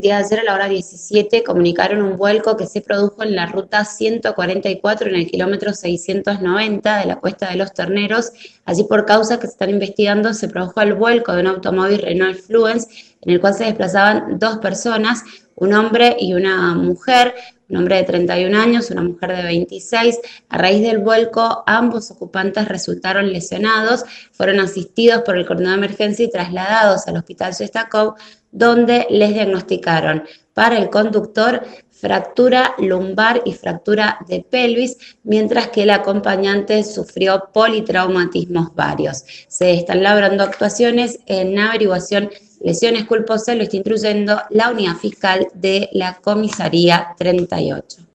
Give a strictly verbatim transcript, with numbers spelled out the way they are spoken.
día de ayer a la hora diecisiete comunicaron un vuelco que se produjo en la ruta ciento cuarenta y cuatro en el kilómetro seiscientos noventa de la Cuesta de los Terneros. Allí, por causas que se están investigando, se produjo el vuelco de un automóvil Renault Fluence en el cual se desplazaban dos personas, un hombre y una mujer, un hombre de treinta y un años, una mujer de veintiséis. A raíz del vuelco, ambos ocupantes resultaron lesionados, fueron asistidos por el coordinador de emergencia y trasladados al hospital Shestakov, donde les diagnosticaron para el conductor fractura lumbar y fractura de pelvis, mientras que el acompañante sufrió politraumatismos varios. Se están labrando actuaciones en averiguación lesiones culposas, lo está instruyendo la unidad fiscal de la comisaría treinta y ocho.